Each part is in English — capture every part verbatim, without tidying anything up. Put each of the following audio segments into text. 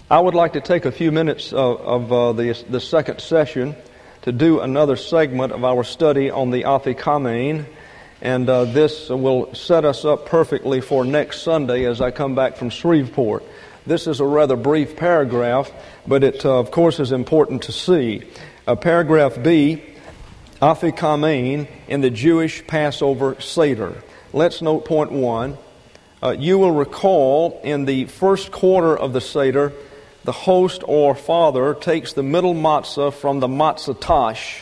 I would like to take a few minutes of, of uh, the, the second session to do another segment of our study on the Afikomen, and uh, this will set us up perfectly for next Sunday as I come back from Shreveport. This is a rather brief paragraph, but it, uh, of course, is important to see. Uh, paragraph B, Afikomen in the Jewish Passover Seder. Let's note point one. Uh, you will recall in the first quarter of the Seder, the host or father takes the middle matzah from the matzah tash.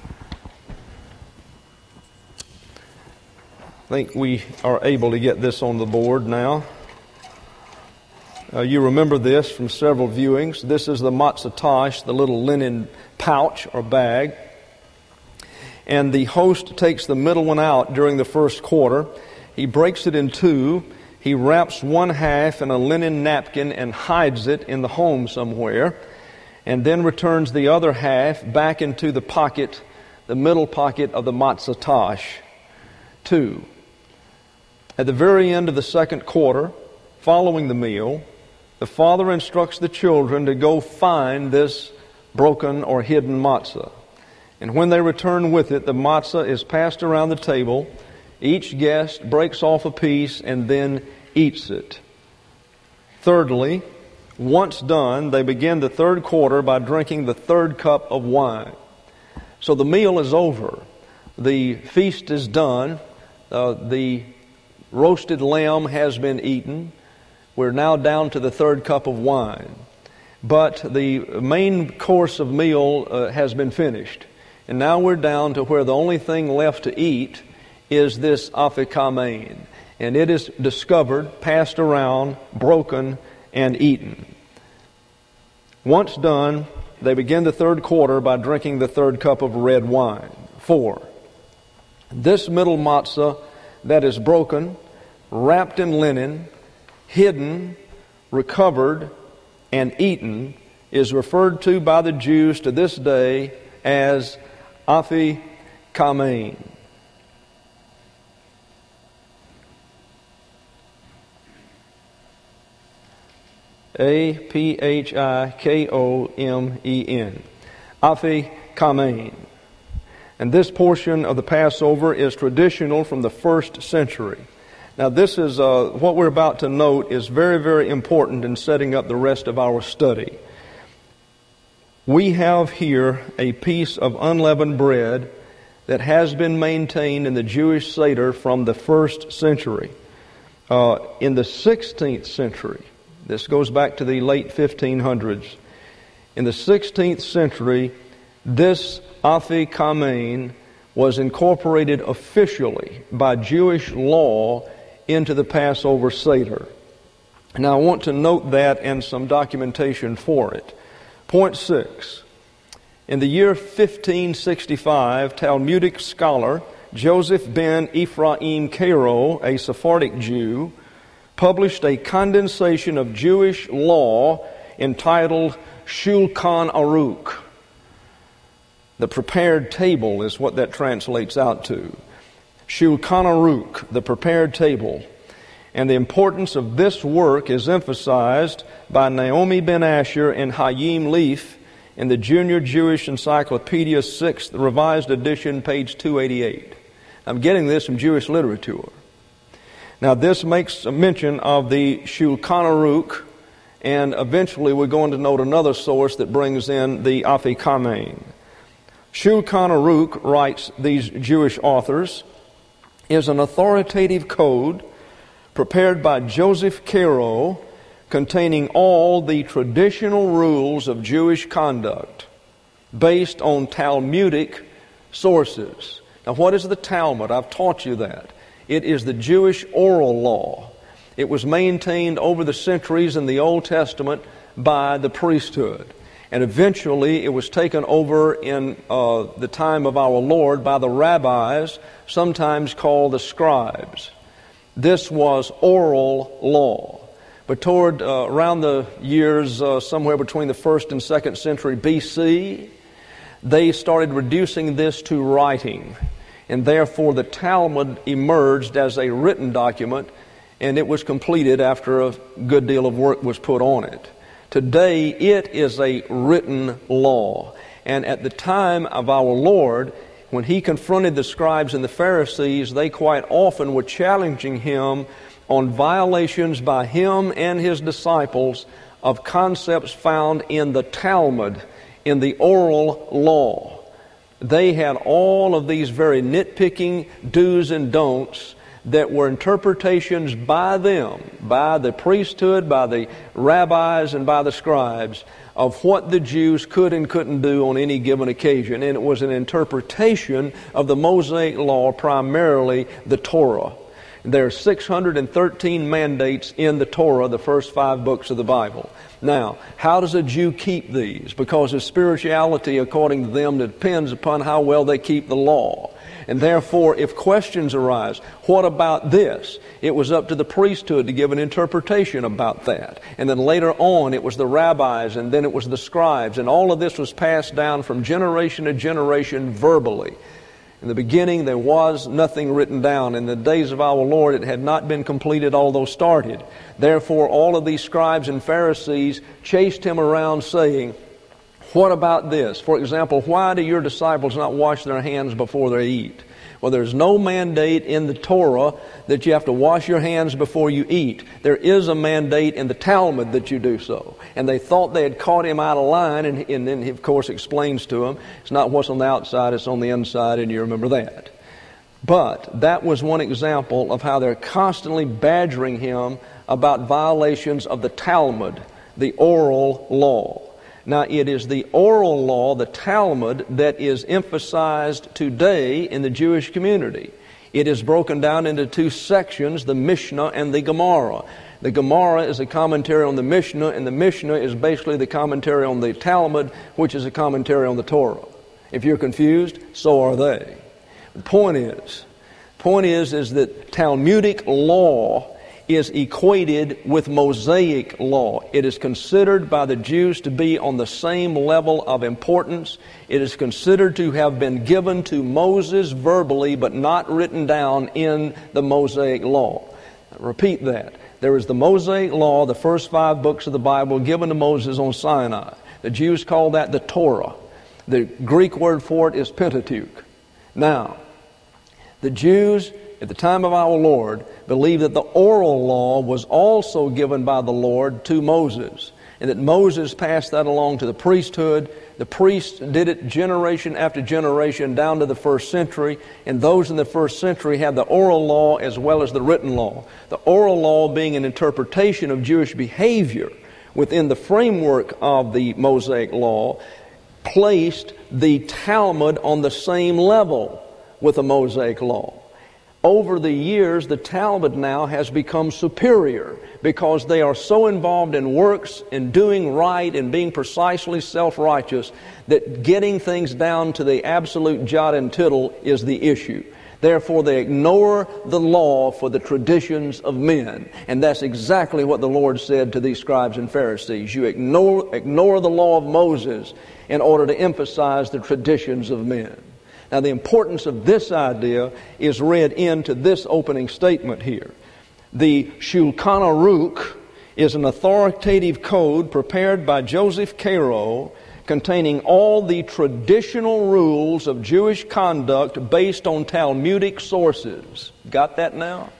I think we are able to get this on the board now. Uh, you remember this from several viewings. This is the matzah tash, the little linen pouch or bag. And the host takes the middle one out during the first quarter. He breaks it in two. He wraps one half in a linen napkin and hides it in the home somewhere, and then returns the other half back into the pocket, the middle pocket of the matzah tash. Two. At the very end of the second quarter, following the meal, the father instructs the children to go find this broken or hidden matzah. And when they return with it, the matzah is passed around the table. Each guest breaks off a piece and then eats it. Thirdly, once done, they begin the third quarter by drinking the third cup of wine. So the meal is over. The feast is done. Uh, the roasted lamb has been eaten. We're now down to the third cup of wine. But the main course of meal uh, has been finished. And now we're down to where the only thing left to eat is this Afikomen, and it is discovered, passed around, broken, and eaten. Once done, they begin the third quarter by drinking the third cup of red wine. Four. This middle matzah that is broken, wrapped in linen, hidden, recovered, and eaten is referred to by the Jews to this day as Afikomen. A P H I K O M E N. Afikomen. And this portion of the Passover is traditional from the first century. Now this is, uh, what we're about to note is very, very important in setting up the rest of our study. We have here a piece of unleavened bread that has been maintained in the Jewish Seder from the first century. Uh, in the sixteenth century, this goes back to the late fifteen hundreds. In the sixteenth century, this Afikomen was incorporated officially by Jewish law into the Passover Seder. Now I want to note that and some documentation for it. Point six. In the year fifteen sixty-five, Talmudic scholar Joseph ben Ephraim Karo, a Sephardic Jew, published a condensation of Jewish law entitled Shulchan Aruch. The prepared table is what that translates out to. Shulchan Aruch, the prepared table. And the importance of this work is emphasized by Naomi Ben Asher and Hayim Leaf in the Junior Jewish Encyclopedia, sixth Revised Edition, page two eighty-eight. I'm getting this from Jewish literature. Now this makes a mention of the Shulchan Aruch, and eventually we're going to note another source that brings in the Afikomen. Shulchan Aruch, writes these Jewish authors, is an authoritative code prepared by Joseph Karo containing all the traditional rules of Jewish conduct based on Talmudic sources. Now what is the Talmud? I've taught you that. It is the Jewish oral law. It was maintained over the centuries in the Old Testament by the priesthood. And eventually it was taken over in uh, the time of our Lord by the rabbis, sometimes called the scribes. This was oral law. But toward uh, around the years uh, somewhere between the first and second century B C, they started reducing this to writing. And therefore the Talmud emerged as a written document, and it was completed after a good deal of work was put on it. Today, it is a written law. And at the time of our Lord, when He confronted the scribes and the Pharisees, they quite often were challenging Him on violations by Him and His disciples of concepts found in the Talmud, in the oral law. They had all of these very nitpicking do's and don'ts that were interpretations by them, by the priesthood, by the rabbis, and by the scribes, of what the Jews could and couldn't do on any given occasion. And it was an interpretation of the Mosaic Law, primarily the Torah. There are six hundred thirteen mandates in the Torah, the first five books of the Bible. Now, how does a Jew keep these? Because his spirituality, according to them, depends upon how well they keep the law. And therefore, if questions arise, what about this? It was up to the priesthood to give an interpretation about that. And then later on, it was the rabbis, and then it was the scribes. And all of this was passed down from generation to generation verbally. In the beginning, there was nothing written down. In the days of our Lord, it had not been completed, although started. Therefore, all of these scribes and Pharisees chased Him around saying, what about this? For example, why do your disciples not wash their hands before they eat? Well, there's no mandate in the Torah that you have to wash your hands before you eat. There is a mandate in the Talmud that you do so. And they thought they had caught Him out of line, and, and then He, of course, explains to them, it's not what's on the outside, it's on the inside, and you remember that. But that was one example of how they're constantly badgering Him about violations of the Talmud, the oral law. Now, it is the oral law, the Talmud, that is emphasized today in the Jewish community. It is broken down into two sections, the Mishnah and the Gemara. The Gemara is a commentary on the Mishnah, and the Mishnah is basically the commentary on the Talmud, which is a commentary on the Torah. If you're confused, so are they. The point is, point is, is that Talmudic law is equated with Mosaic law. It is considered by the Jews to be on the same level of importance. It is considered to have been given to Moses verbally, but not written down in the Mosaic law. I repeat that. There is the Mosaic law, the first five books of the Bible given to Moses on Sinai. The Jews call that the Torah. The Greek word for it is Pentateuch. Now, the Jews at the time of our Lord believed that the oral law was also given by the Lord to Moses, and that Moses passed that along to the priesthood. The priests did it generation after generation down to the first century, and those in the first century had the oral law as well as the written law. The oral law being an interpretation of Jewish behavior within the framework of the Mosaic law, placed the Talmud on the same level with the Mosaic law. Over the years, the Talmud now has become superior because they are so involved in works and doing right and being precisely self-righteous that getting things down to the absolute jot and tittle is the issue. Therefore, they ignore the law for the traditions of men. And that's exactly what the Lord said to these scribes and Pharisees. You ignore, ignore the law of Moses in order to emphasize the traditions of men. Now, the importance of this idea is read into this opening statement here. The Shulchan Aruch is an authoritative code prepared by Joseph Caro containing all the traditional rules of Jewish conduct based on Talmudic sources. Got that now?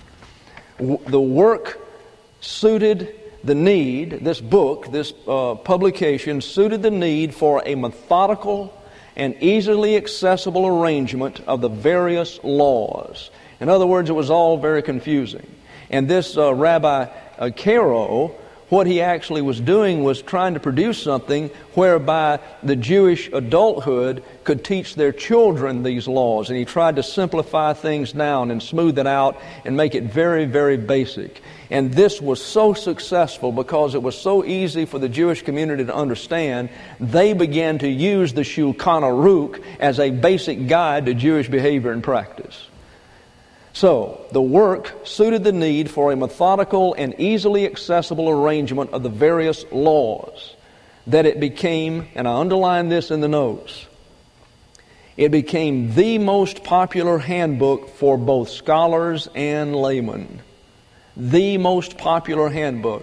The work suited the need, this book, this uh, publication suited the need for a methodical and easily accessible arrangement of the various laws. In other words, it was all very confusing. And this uh, Rabbi uh, Caro, what he actually was doing was trying to produce something whereby the Jewish adulthood could teach their children these laws. And he tried to simplify things down and smooth it out and make it very, very basic. And this was so successful because it was so easy for the Jewish community to understand, they began to use the Shulchan Aruch as a basic guide to Jewish behavior and practice. So, the work suited the need for a methodical and easily accessible arrangement of the various laws, that it became, and I underline this in the notes, it became the most popular handbook for both scholars and laymen. The most popular handbook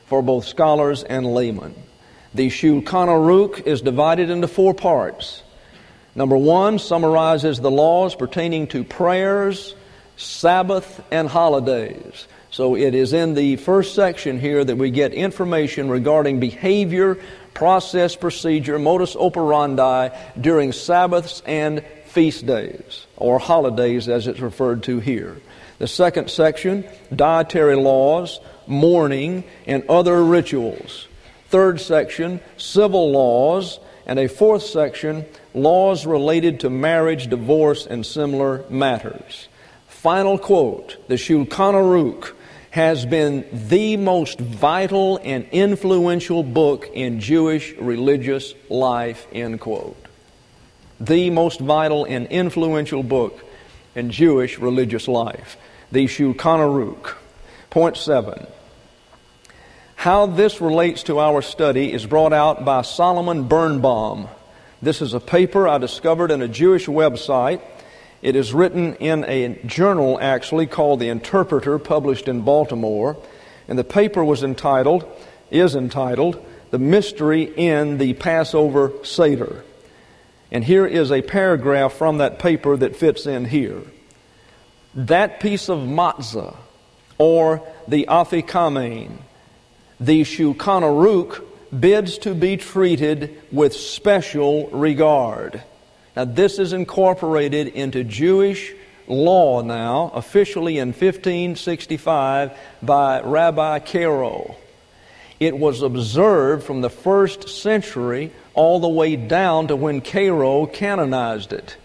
for both scholars and laymen. The Shulchan Aruch is divided into four parts. Number one summarizes the laws pertaining to prayers, Sabbath, and holidays. So it is in the first section here that we get information regarding behavior, process, procedure, modus operandi during Sabbaths and feast days, or holidays as it's referred to here. The second section, dietary laws, mourning, and other rituals. Third section, civil laws. And a fourth section, laws related to marriage, divorce, and similar matters. Final quote, the Shulchan Aruch has been the most vital and influential book in Jewish religious life, end quote. The most vital and influential book in Jewish religious life, the Shulchan Aruch. Point seven. How this relates to our study is brought out by Solomon Birnbaum. This is a paper I discovered in a Jewish website. It is written in a journal, actually, called The Interpreter, published in Baltimore. And the paper was entitled, is entitled, The Mystery in the Passover Seder. And here is a paragraph from that paper that fits in here. That piece of matzah, or the afikamen, the Shulchan Aruch bids to be treated with special regard. Now this is incorporated into Jewish law now, officially in fifteen sixty-five by Rabbi Caro. It was observed from the first century all the way down to when Caro canonized it.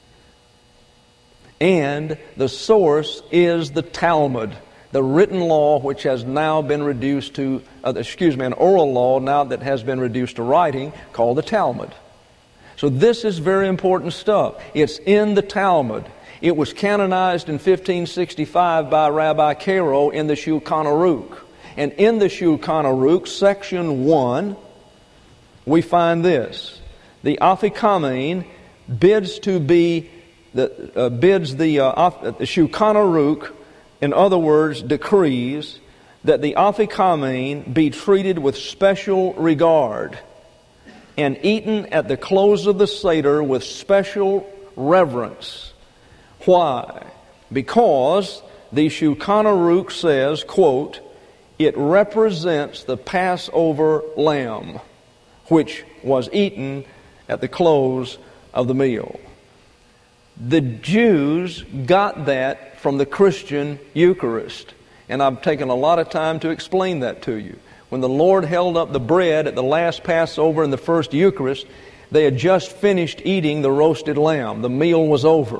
And the source is the Talmud, the written law which has now been reduced to, uh, excuse me, an oral law now that has been reduced to writing called the Talmud. So this is very important stuff. It's in the Talmud. It was canonized in fifteen sixty-five by Rabbi Caro in the Shulchan Aruch. And in the Shulchan Aruch, section one, we find this. The afikamen bids to be, the, uh, bids the, uh, the Shulchan Aruch, in other words, decrees that the afikamen be treated with special regard and eaten at the close of the Seder with special reverence. Why? Because the Shulchan Aruch says, quote, it represents the Passover lamb, which was eaten at the close of the meal. The Jews got that from the Christian Eucharist. And I've taken a lot of time to explain that to you. When the Lord held up the bread at the last Passover and the first Eucharist, they had just finished eating the roasted lamb. The meal was over.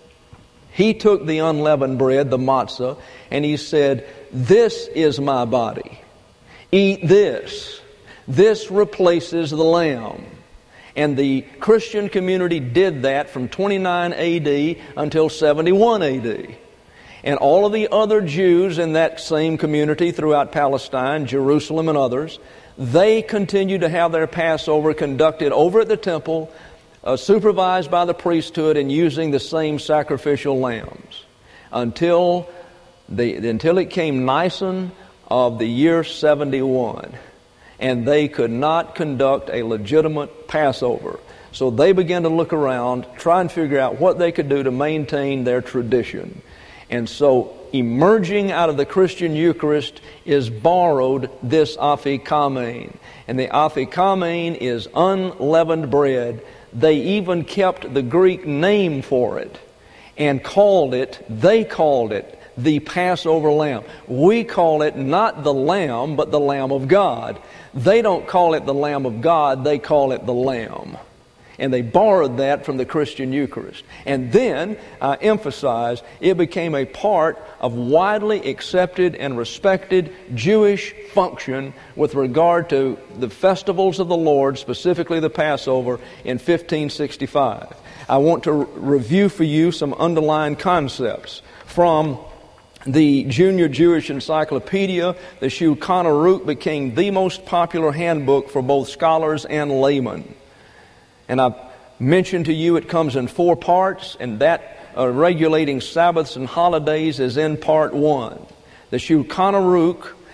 He took the unleavened bread, the matzah, and he said, this is my body. Eat this. This replaces the lamb. And the Christian community did that from twenty-nine A D until seventy-one A D. And all of the other Jews in that same community throughout Palestine, Jerusalem and others, they continued to have their Passover conducted over at the temple, uh, supervised by the priesthood and using the same sacrificial lambs until the until it came Nisan of the year seventy-one. And they could not conduct a legitimate Passover. So they began to look around, try and figure out what they could do to maintain their tradition. And so emerging out of the Christian Eucharist is borrowed this afikamen. And the afikamen is unleavened bread. They even kept the Greek name for it and called it, they called it, the Passover lamb. We call it not the lamb, but the Lamb of God. They don't call it the Lamb of God, they call it the Lamb. And they borrowed that from the Christian Eucharist. And then, I emphasize, it became a part of widely accepted and respected Jewish function with regard to the festivals of the Lord, specifically the Passover, in fifteen sixty-five. I want to re- review for you some underlying concepts from the Junior Jewish Encyclopedia. The Shulchan Aruch became the most popular handbook for both scholars and laymen. And I've mentioned to you it comes in four parts, and that uh, regulating Sabbaths and holidays is in part one. The Shulchan Aruch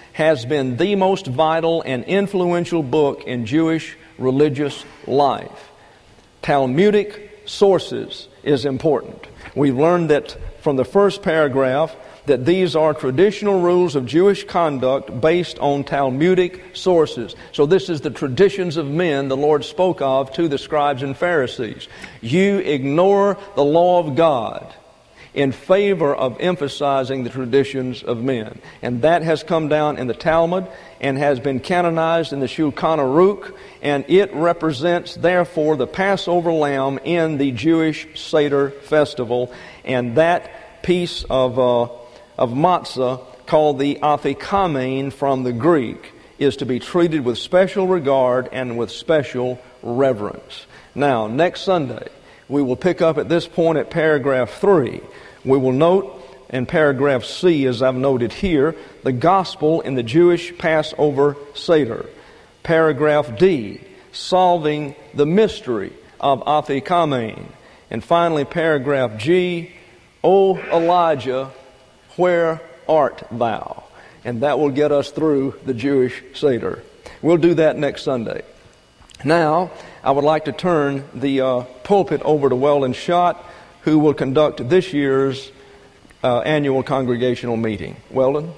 has been the most vital and influential book in Jewish religious life. Talmudic sources is important. We've learned that from the first paragraph that these are traditional rules of Jewish conduct based on Talmudic sources. So this is the traditions of men the Lord spoke of to the scribes and Pharisees. You ignore the law of God in favor of emphasizing the traditions of men. And that has come down in the Talmud and has been canonized in the Shulchan Aruch, and it represents, therefore, the Passover lamb in the Jewish Seder festival. And that piece of uh, of matzah, called the afikamen from the Greek, is to be treated with special regard and with special reverence. Now, next Sunday, we will pick up at this point at paragraph three. We will note in paragraph C, as I've noted here, the gospel in the Jewish Passover Seder. Paragraph D, solving the mystery of afikamen. And finally, paragraph G, O Elijah, where art thou? And that will get us through the Jewish Seder. We'll do that next Sunday. Now, I would like to turn the uh, pulpit over to Weldon Schott, who will conduct this year's uh, annual congregational meeting. Weldon?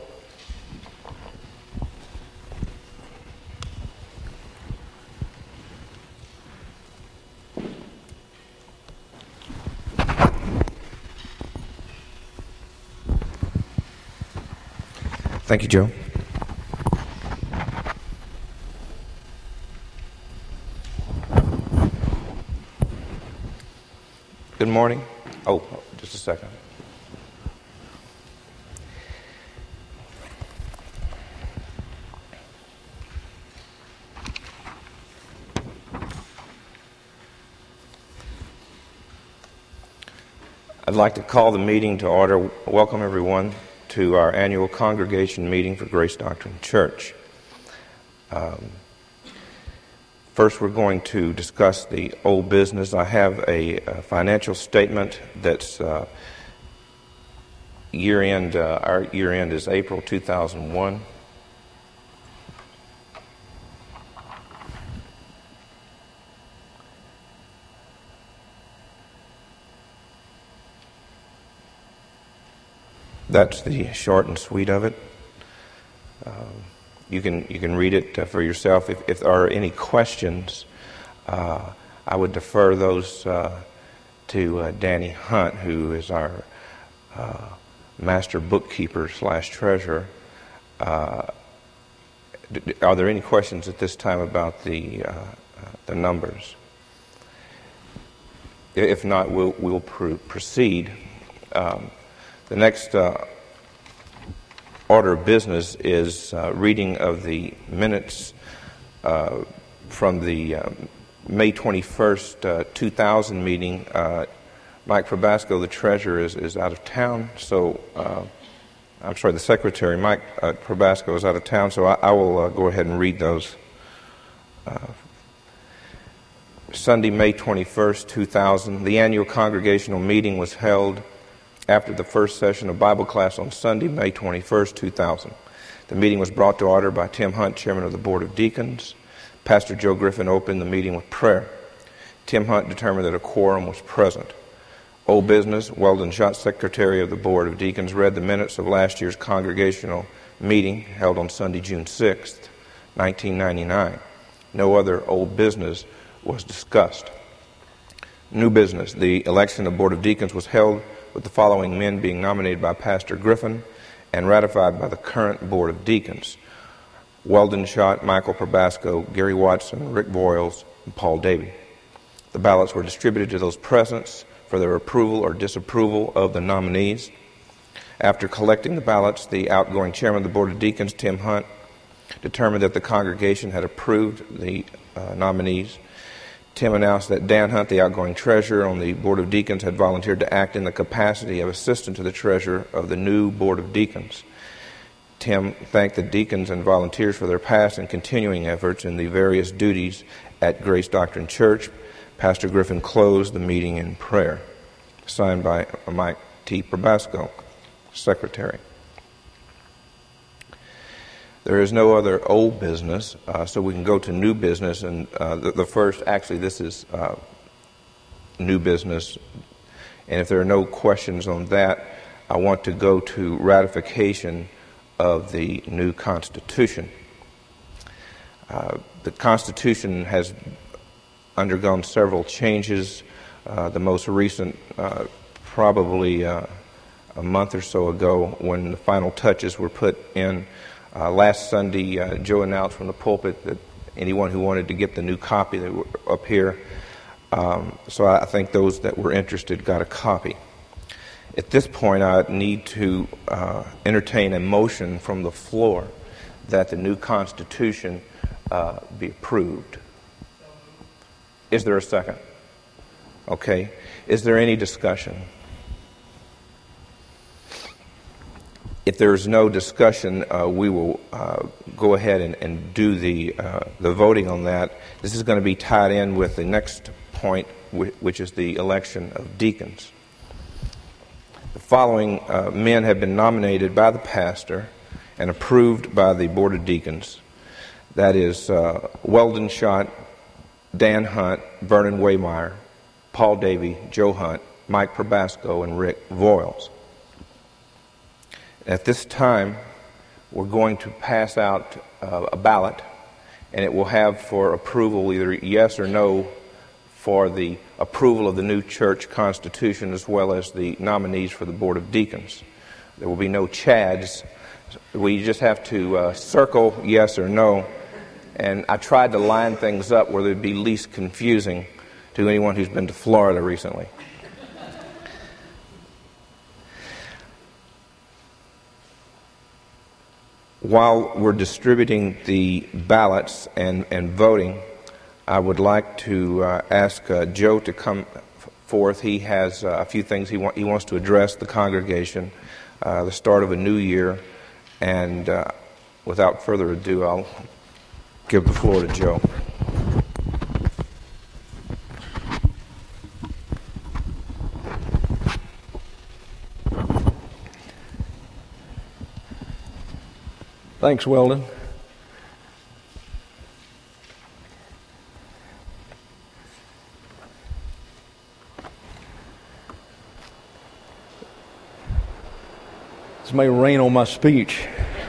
Thank you, Joe. Good morning. Oh, just a second. I'd like to call the meeting to order. Welcome, everyone, to our annual congregation meeting for Grace Doctrine Church. Um, first, we're going to discuss the old business. I have a, a financial statement that's uh, year-end. Uh, our year-end is April two thousand one. That's the short and sweet of it. Um, you can you can read it uh, for yourself. If, if there are any questions, uh, I would defer those uh, to uh, Danny Hunt, who is our uh, master bookkeeper slash treasurer. Uh, are there any questions at this time about the uh, uh, the numbers? If not, we'll we'll pr- proceed. Um, The next uh, order of business is uh, reading of the minutes uh, from the uh, May twenty-first, uh, two thousand meeting. Uh, Mike Probasco, the treasurer, is, is out of town, so uh, I'm sorry, the secretary, Mike uh, Probasco, is out of town, so I, I will uh, go ahead and read those. Uh, Sunday, May twenty-first, two thousand, the annual congregational meeting was held after the first session of Bible class on Sunday, May twenty-first, two thousand. The meeting was brought to order by Tim Hunt, chairman of the Board of Deacons. Pastor Joe Griffin opened the meeting with prayer. Tim Hunt determined that a quorum was present. Old business, Weldon Schott, secretary of the Board of Deacons, read the minutes of last year's congregational meeting held on Sunday, June sixth, nineteen ninety-nine. No other old business was discussed. New business, the election of Board of Deacons was held with the following men being nominated by Pastor Griffin and ratified by the current Board of Deacons: Weldon Schott, Michael Probasco, Gary Watson, Rick Boyles, and Paul Davey. The ballots were distributed to those present for their approval or disapproval of the nominees. After collecting the ballots, the outgoing chairman of the Board of Deacons, Tim Hunt, determined that the congregation had approved the uh, nominees. Tim announced that Dan Hunt, the outgoing treasurer on the Board of Deacons, had volunteered to act in the capacity of assistant to the treasurer of the new Board of Deacons. Tim thanked the deacons and volunteers for their past and continuing efforts in the various duties at Grace Doctrine Church. Pastor Griffin closed the meeting in prayer. Signed by Mike T. Probasco, secretary. There is no other old business, uh, so we can go to new business. And uh, the, the first, actually, this is uh, new business. And if there are no questions on that, I want to go to ratification of the new Constitution. Uh, the Constitution has undergone several changes. Uh, the most recent, uh, probably uh, a month or so ago, when the final touches were put in. Uh, last Sunday, uh, Joe announced from the pulpit that anyone who wanted to get the new copy, they were up here. Um, so I think those that were interested got a copy. At this point, I need to uh, entertain a motion from the floor that the new Constitution uh, be approved. Is there a second? Okay. Is there any discussion? If there's no discussion, uh, we will uh, go ahead and, and do the uh, the voting on that. This is going to be tied in with the next point, which is the election of deacons. The following uh, men have been nominated by the pastor and approved by the Board of Deacons. That is uh, Weldon Schott, Dan Hunt, Vernon Waymeyer, Paul Davey, Joe Hunt, Mike Probasco, and Rick Voiles. At this time, we're going to pass out uh, a ballot, and it will have for approval either yes or no for the approval of the new church constitution as well as the nominees for the Board of Deacons. There will be no chads. We just have to uh, circle yes or no. And I tried to line things up where they'd be least confusing to anyone who's been to Florida recently. While we're distributing the ballots and, and voting, I would like to uh, ask uh, Joe to come forth. He has uh, a few things he, wa- he wants to address the congregation, uh, the start of a new year, and uh, without further ado, I'll give the floor to Joe. Thanks, Weldon. This may rain on my speech.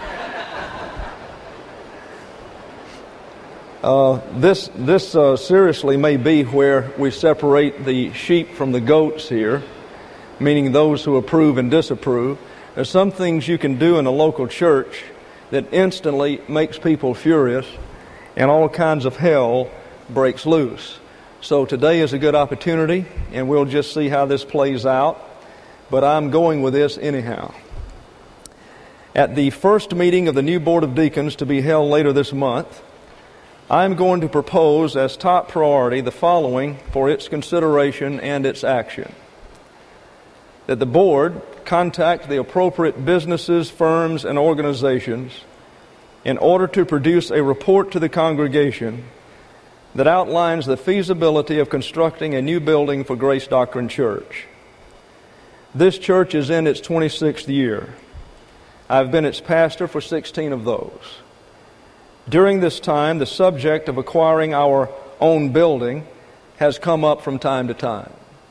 Uh, this this uh, seriously may be where we separate the sheep from the goats here, meaning those who approve and disapprove. There's some things you can do in a local church that instantly makes people furious, and all kinds of hell breaks loose. So today is a good opportunity, and we'll just see how this plays out. But I'm going with this anyhow. At the first meeting of the new Board of Deacons to be held later this month, I'm going to propose as top priority the following for its consideration and its action. That the board contact the appropriate businesses, firms, and organizations in order to produce a report to the congregation that outlines the feasibility of constructing a new building for Grace Doctrine Church. This church is in its twenty-sixth year. I've been its pastor for sixteen of those. During this time, the subject of acquiring our own building has come up from time to time.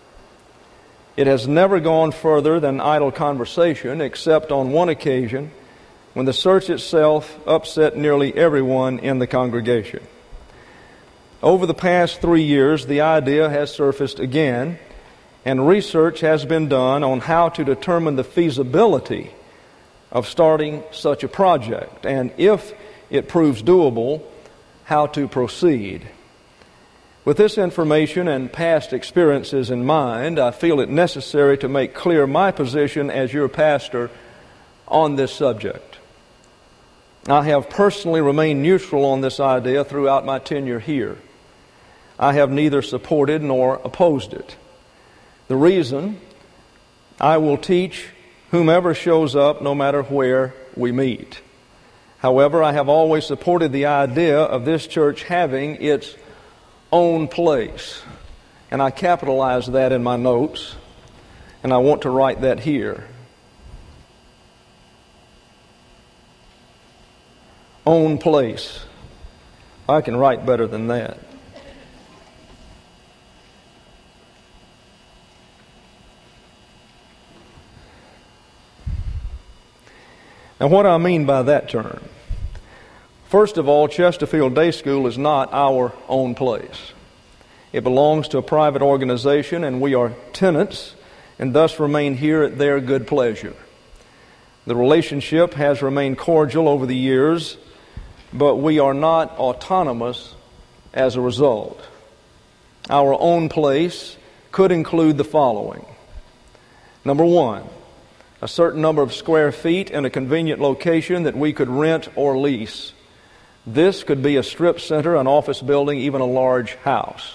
It has never gone further than idle conversation, except on one occasion when the search itself upset nearly everyone in the congregation. Over the past three years, the idea has surfaced again, and research has been done on how to determine the feasibility of starting such a project, and if it proves doable, how to proceed. With this information and past experiences in mind, I feel it necessary to make clear my position as your pastor on this subject. I have personally remained neutral on this idea throughout my tenure here. I have neither supported nor opposed it. The reason, I will teach whomever shows up no matter where we meet. However, I have always supported the idea of this church having its own place. And I capitalize that in my notes, and I want to write that here. own place. I can write better than that. Now, what do I mean by that term? First of all, Chesterfield Day School is not our own place. It belongs to a private organization, and we are tenants and thus remain here at their good pleasure. The relationship has remained cordial over the years, but we are not autonomous as a result. Our own place could include the following. Number one, a certain number of square feet in a convenient location that we could rent or lease. This could be a strip center, an office building, even a large house.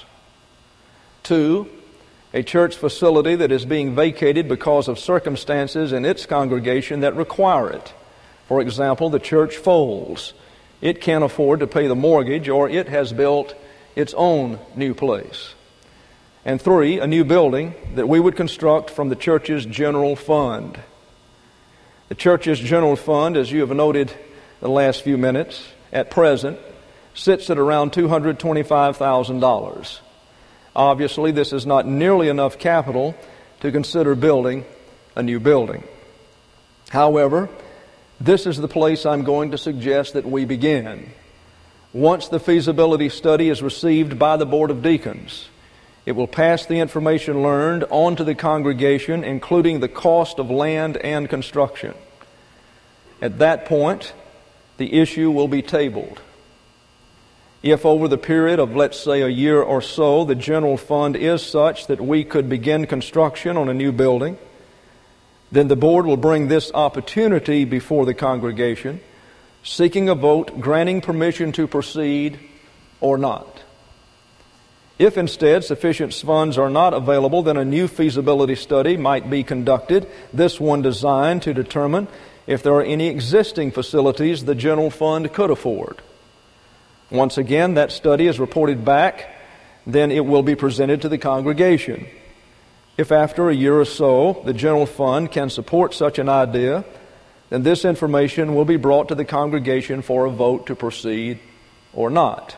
Two, a church facility that is being vacated because of circumstances in its congregation that require it. For example, the church folds. It can't afford to pay the mortgage, or it has built its own new place. And three, a new building that we would construct from the church's general fund. The church's general fund, as you have noted the last few minutes, at present, sits at around two hundred twenty-five thousand dollars. Obviously, this is not nearly enough capital to consider building a new building. However, this is the place I'm going to suggest that we begin. Once the feasibility study is received by the Board of Deacons, it will pass the information learned on to the congregation, including the cost of land and construction. At that point, the issue will be tabled. If over the period of, let's say, a year or so, the general fund is such that we could begin construction on a new building, then the board will bring this opportunity before the congregation, seeking a vote granting permission to proceed or not. If instead sufficient funds are not available, then a new feasibility study might be conducted, this one designed to determine if there are any existing facilities the general fund could afford. Once again, that study is reported back, then it will be presented to the congregation. If after a year or so the general fund can support such an idea, then this information will be brought to the congregation for a vote to proceed or not.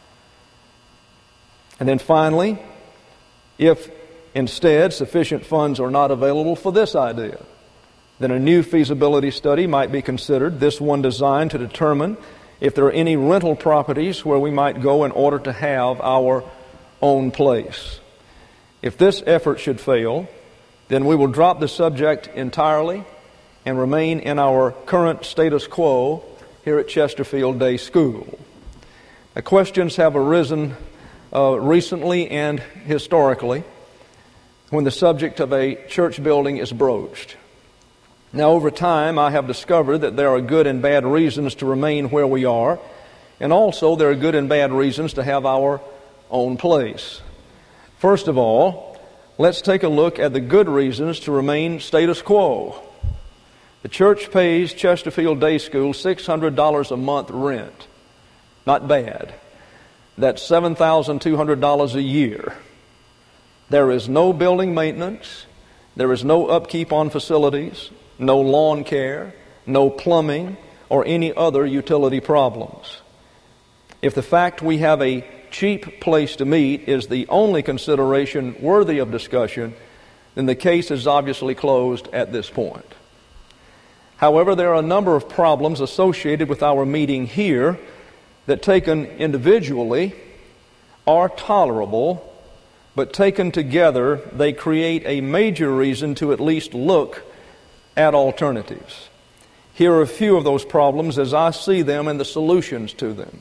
And then finally, if instead sufficient funds are not available for this idea, then a new feasibility study might be considered, this one designed to determine if there are any rental properties where we might go in order to have our own place. If this effort should fail, then we will drop the subject entirely and remain in our current status quo here at Chesterfield Day School. Now, questions have arisen uh, recently and historically when the subject of a church building is broached. Now, over time, I have discovered that there are good and bad reasons to remain where we are, and also there are good and bad reasons to have our own place. First of all, let's take a look at the good reasons to remain status quo. The church pays Chesterfield Day School six hundred dollars a month rent. Not bad. That's seven thousand two hundred dollars a year. There is no building maintenance. There is no upkeep on facilities, no lawn care, no plumbing, or any other utility problems. If the fact we have a cheap place to meet is the only consideration worthy of discussion, then the case is obviously closed at this point. However, there are a number of problems associated with our meeting here that, taken individually, are tolerable, but taken together, they create a major reason to at least look at alternatives. Here are a few of those problems as I see them and the solutions to them.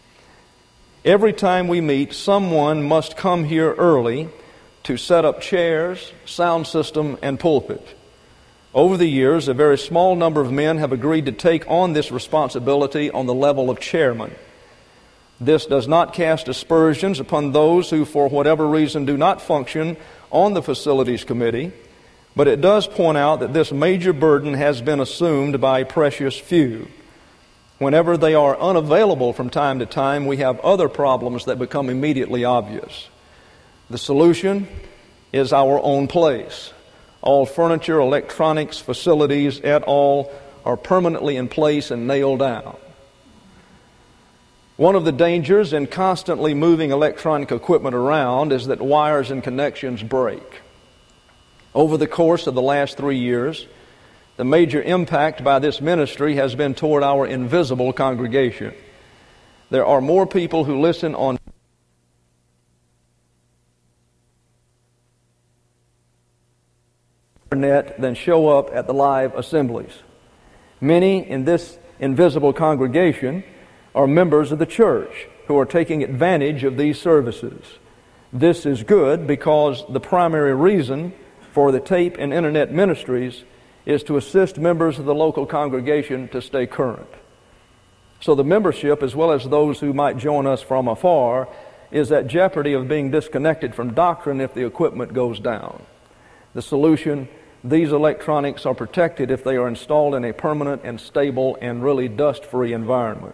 Every time we meet, someone must come here early to set up chairs, sound system, and pulpit. Over the years, a very small number of men have agreed to take on this responsibility on the level of chairman. This does not cast aspersions upon those who, for whatever reason, do not function on the facilities committee, but it does point out that this major burden has been assumed by a precious few. Whenever they are unavailable from time to time, we have other problems that become immediately obvious. The solution is our own place. All furniture, electronics, facilities, et al. Are permanently in place and nailed down. One of the dangers in constantly moving electronic equipment around is that wires and connections break. Over the course of the last three years, the major impact by this ministry has been toward our invisible congregation. There are more people who listen on the internet than show up at the live assemblies. Many in this invisible congregation are members of the church who are taking advantage of these services. This is good because the primary reason for the tape and internet ministries is to assist members of the local congregation to stay current. So the membership, as well as those who might join us from afar, is at jeopardy of being disconnected from doctrine if the equipment goes down. The solution: these electronics are protected if they are installed in a permanent and stable and really dust-free environment.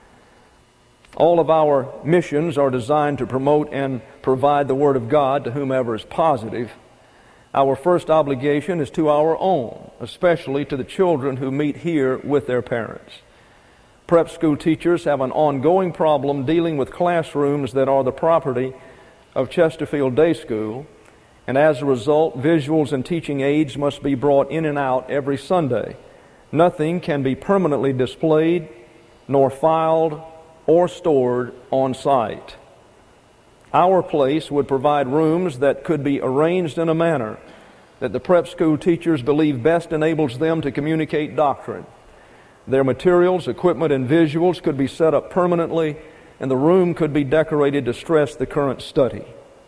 All of our missions are designed to promote and provide the Word of God to whomever is positive. Our first obligation is to our own, especially to the children who meet here with their parents. Prep school teachers have an ongoing problem dealing with classrooms that are the property of Chesterfield Day School, and as a result, visuals and teaching aids must be brought in and out every Sunday. Nothing can be permanently displayed, nor filed, or stored on site. Our place would provide rooms that could be arranged in a manner that the prep school teachers believe best enables them to communicate doctrine. Their materials, equipment, and visuals could be set up permanently, and the room could be decorated to stress the current study.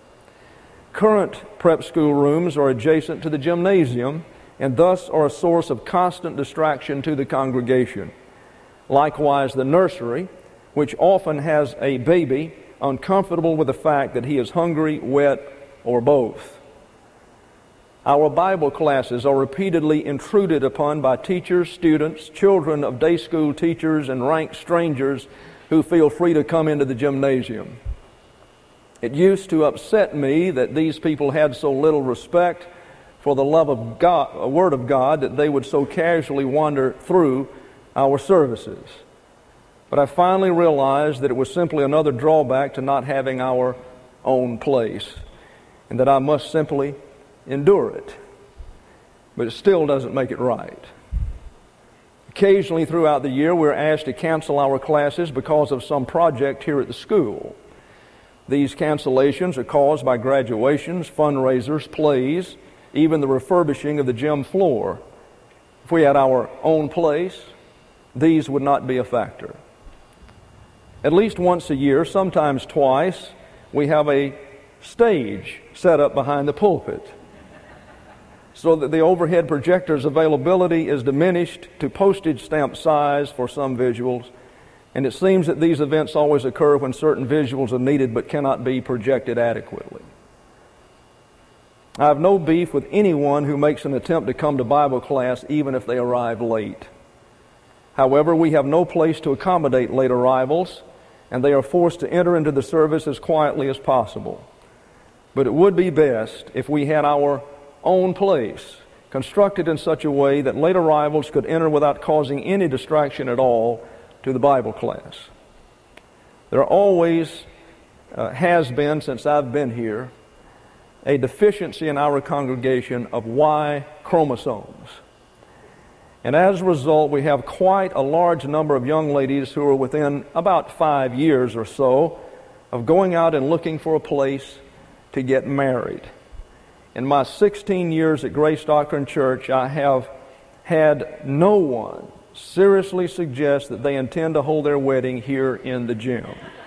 Current prep school rooms are adjacent to the gymnasium and thus are a source of constant distraction to the congregation. Likewise, the nursery, which often has a baby uncomfortable with the fact that he is hungry, wet, or both. Our Bible classes are repeatedly intruded upon by teachers, students, children of day school teachers, and rank strangers who feel free to come into the gymnasium. It used to upset me that these people had so little respect for the love of God, a Word of God, that they would so casually wander through our services. But I finally realized that it was simply another drawback to not having our own place, and that I must simply endure it. But it still doesn't make it right. Occasionally throughout the year, we're asked to cancel our classes because of some project here at the school. These cancellations are caused by graduations, fundraisers, plays, even the refurbishing of the gym floor. If we had our own place, these would not be a factor. At least once a year, sometimes twice, we have a stage set up behind the pulpit so that the overhead projector's availability is diminished to postage stamp size for some visuals, and it seems that these events always occur when certain visuals are needed but cannot be projected adequately. I have no beef with anyone who makes an attempt to come to Bible class even if they arrive late. However, we have no place to accommodate late arrivals, and they are forced to enter into the service as quietly as possible. But it would be best if we had our own place, constructed in such a way that late arrivals could enter without causing any distraction at all to the Bible class. There always uh, has been, since I've been here, a deficiency in our congregation of Y chromosomes. And as a result, we have quite a large number of young ladies who are within about five years or so of going out and looking for a place to get married. In my sixteen years at Grace Doctrine Church, I have had no one seriously suggest that they intend to hold their wedding here in the gym.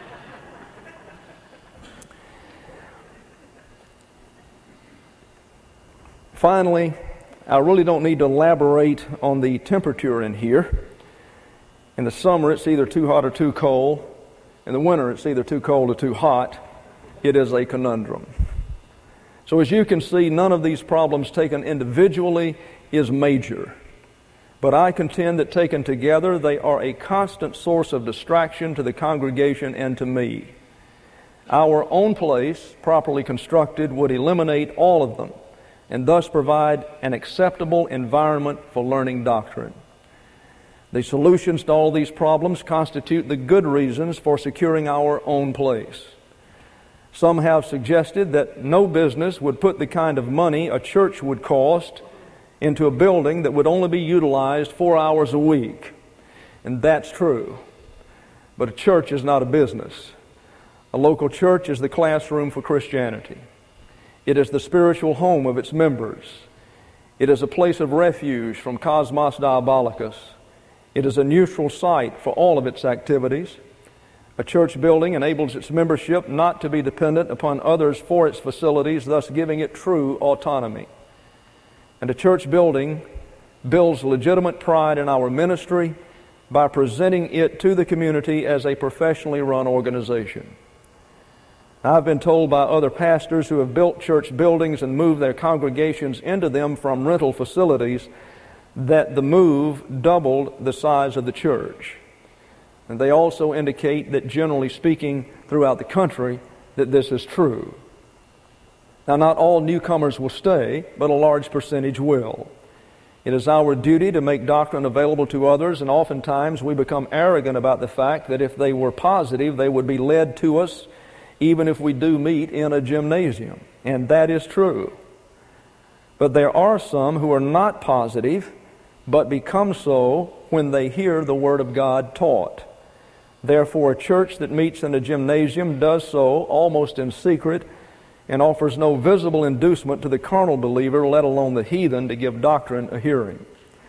Finally, I really don't need to elaborate on the temperature in here. In the summer, it's either too hot or too cold. In the winter, it's either too cold or too hot. It is a conundrum. So as you can see, none of these problems taken individually is major. But I contend that taken together, they are a constant source of distraction to the congregation and to me. Our own place, properly constructed, would eliminate all of them, and thus provide an acceptable environment for learning doctrine. The solutions to all these problems constitute the good reasons for securing our own place. Some have suggested that no business would put the kind of money a church would cost into a building that would only be utilized four hours a week. And that's true. But a church is not a business. A local church is the classroom for Christianity. It is the spiritual home of its members. It is a place of refuge from cosmos diabolicus. It is a neutral site for all of its activities. A church building enables its membership not to be dependent upon others for its facilities, thus giving it true autonomy. And a church building builds legitimate pride in our ministry by presenting it to the community as a professionally run organization. I've been told by other pastors who have built church buildings and moved their congregations into them from rental facilities that the move doubled the size of the church. And they also indicate that, generally speaking, throughout the country, that this is true. Now, not all newcomers will stay, but a large percentage will. It is our duty to make doctrine available to others, and oftentimes we become arrogant about the fact that if they were positive, they would be led to us, even if we do meet in a gymnasium. And that is true. But there are some who are not positive, but become so when they hear the Word of God taught. Therefore, a church that meets in a gymnasium does so almost in secret and offers no visible inducement to the carnal believer, let alone the heathen, to give doctrine a hearing.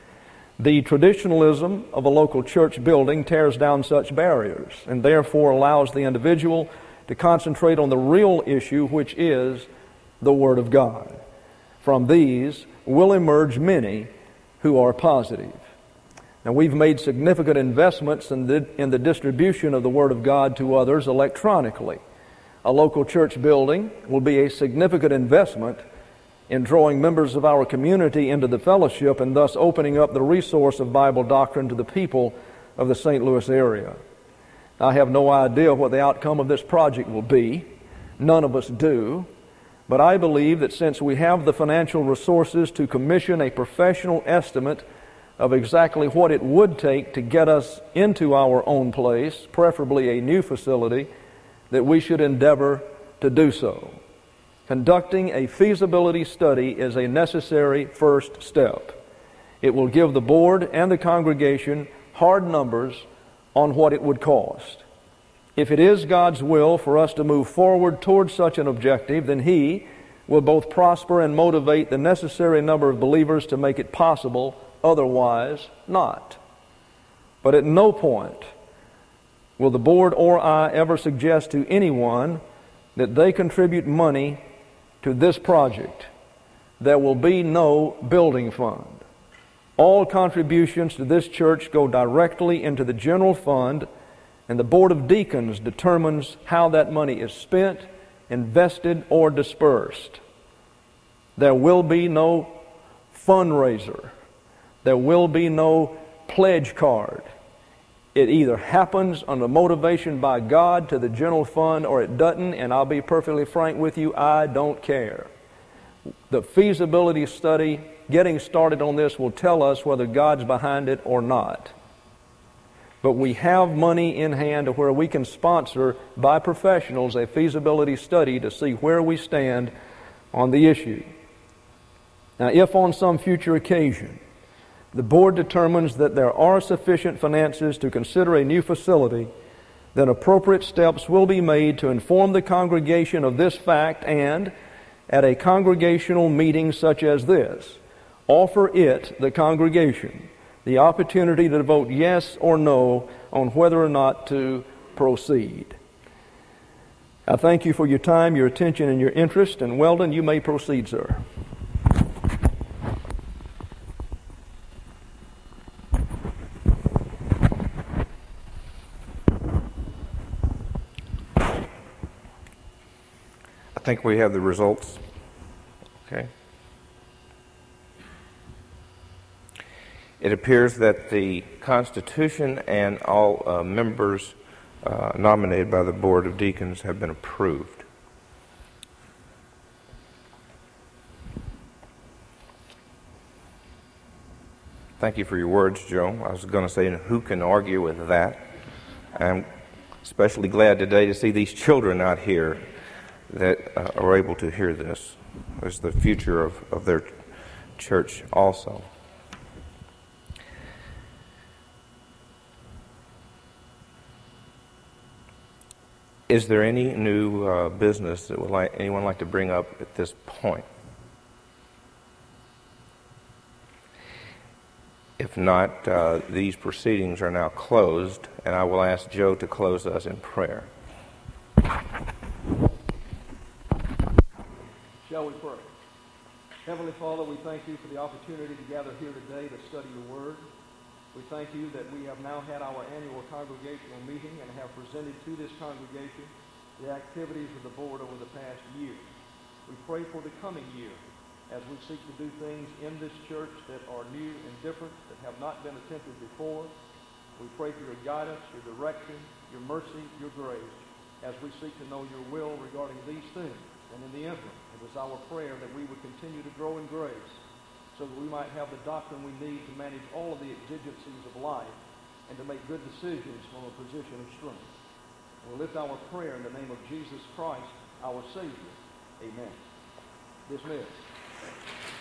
The traditionalism of a local church building tears down such barriers and therefore allows the individual to concentrate on the real issue, which is the Word of God. From these will emerge many who are positive. Now, we've made significant investments in the, in the distribution of the Word of God to others electronically. A local church building will be a significant investment in drawing members of our community into the fellowship and thus opening up the resource of Bible doctrine to the people of the Saint Louis area. I have no idea what the outcome of this project will be. None of us do. But I believe that since we have the financial resources to commission a professional estimate of exactly what it would take to get us into our own place, preferably a new facility, that we should endeavor to do so. Conducting a feasibility study is a necessary first step. It will give the board and the congregation hard numbers on what it would cost. If it is God's will for us to move forward towards such an objective, then He will both prosper and motivate the necessary number of believers to make it possible, otherwise not. But at no point will the board or I ever suggest to anyone that they contribute money to this project. There will be no building fund. All contributions to this church go directly into the general fund, and the Board of Deacons determines how that money is spent, invested, or dispersed. There will be no fundraiser. There will be no pledge card. It either happens under motivation by God to the general fund or it doesn't, and I'll be perfectly frank with you, I don't care. The feasibility study, getting started on this, will tell us whether God's behind it or not. But we have money in hand to where we can sponsor by professionals a feasibility study to see where we stand on the issue. Now, if on some future occasion the board determines that there are sufficient finances to consider a new facility, then appropriate steps will be made to inform the congregation of this fact and, at a congregational meeting such as this, offer it, the congregation, the opportunity to vote yes or no on whether or not to proceed. I thank you for your time, your attention, and your interest, and Weldon, you may proceed, sir. I think we have the results. Okay. It appears that the Constitution and all uh, members uh, nominated by the Board of Deacons have been approved. Thank you for your words, Joe. I was going to say, who can argue with that? I'm especially glad today to see these children out here that uh, are able to hear this. It's the future of, of their church also. Is there any new uh, business that would like anyone like to bring up at this point? If not, uh, these proceedings are now closed, and I will ask Joe to close us in prayer. Shall we pray? Heavenly Father, we thank you for the opportunity to gather here today to study your word. We thank you that we have now had our annual congregational meeting and have presented to this congregation the activities of the board over the past year. We pray for the coming year as we seek to do things in this church that are new and different, that have not been attempted before. We pray for your guidance, your direction, your mercy, your grace, as we seek to know your will regarding these things. And in the interim, it is our prayer that we would continue to grow in grace so that we might have the doctrine we need to manage all of the exigencies of life and to make good decisions from a position of strength. We'll lift our prayer in the name of Jesus Christ, our Savior. Amen. Dismissed.